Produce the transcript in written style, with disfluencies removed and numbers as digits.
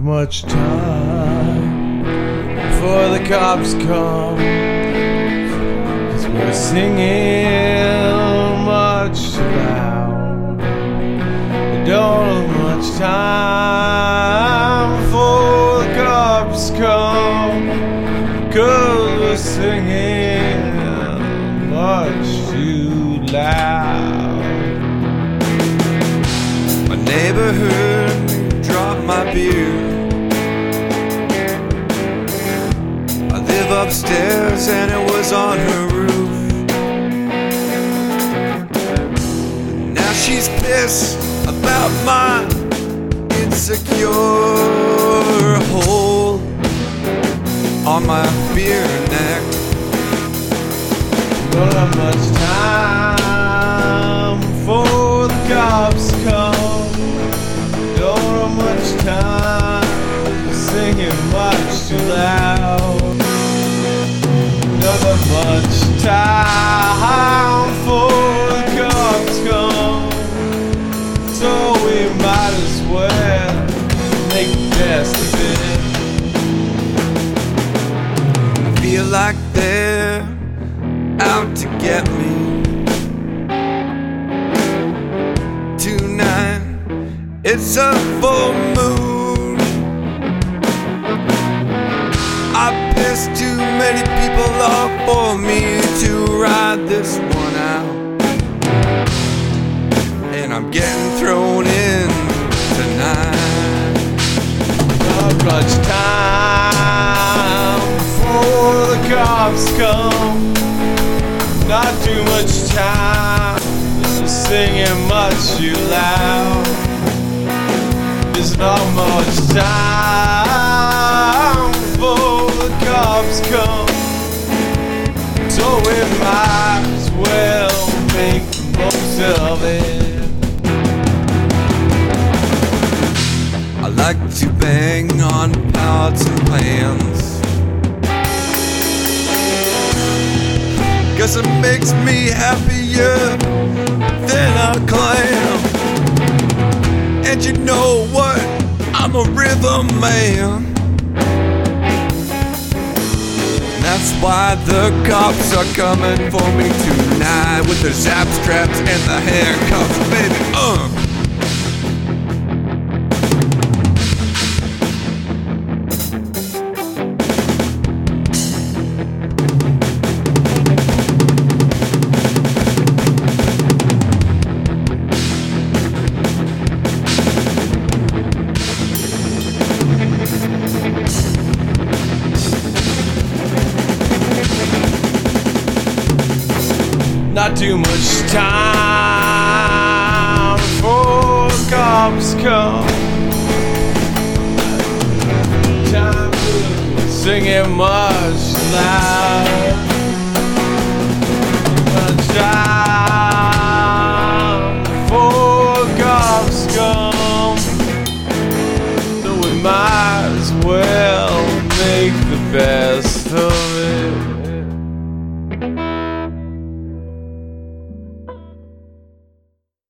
much time before the cops come, 'cause we're singing much too loud. We don't have much time before the cops come, 'cause we're singing much too loud. My neighbor heard me drop my beer. I live upstairs and it was on her roof. Now she's pissed about my insecure hole on my beer neck. Don't have much time before the cops come. Don't have much time, singing much too loud. Don't have much time before the cops come, so we might as well make the best of it. I feel like they're out to get me tonight. It's a full moon. I pissed too many people off for me to ride this one out, and I'm getting thrown in tonight. Not much time before the cops come. Not too much time, just singing much too loud. There's not much time before the cops come, so we might as well make the most of it. I like to bang on pots and pans, 'cause it makes me happier than a clam. And you know what? I'm a rhythm man. That's why the cops are coming for me tonight, with the zap straps and the handcuffs, baby. Not too much time before the cops come. Time to singing much loud. Much time before the cops come, so we might as well make the best of